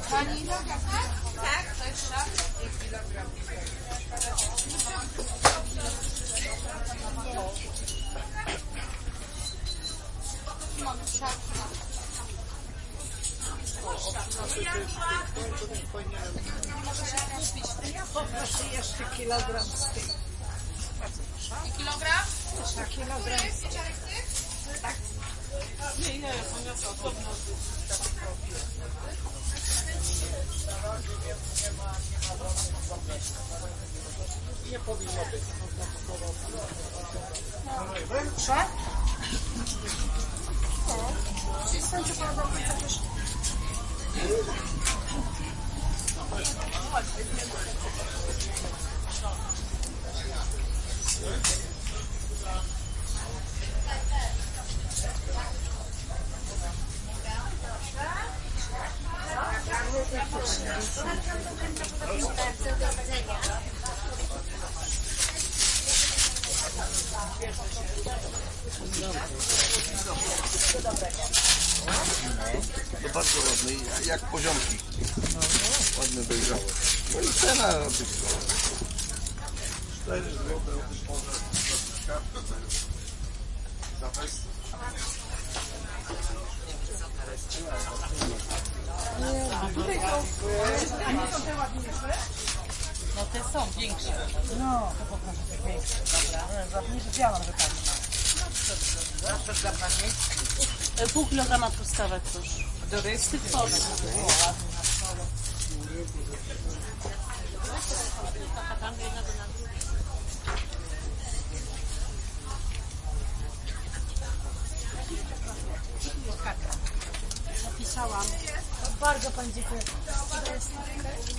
Pani? Tak? To jest szaf? Mam szaf. Możesz kupić. Ja poproszę jeszcze kilogram z tych. I kilogram? Jeszcze kilogram. Tak. Nie, poniosę osobno. Nie powinno być. Proszę? Skończę pana do końca też. To bardzo ładny, jak poziomki. Ładne dojrzałe. No i cena tych 4 zł za fest. No te są większe. No, to poproszę te większe. Dobra, nie wiedziałam, że pani ma. Proszę dla pani. Pół kilograma truskawek proszę. Z tych form. Napisałam. Bardzo pani dziękuję.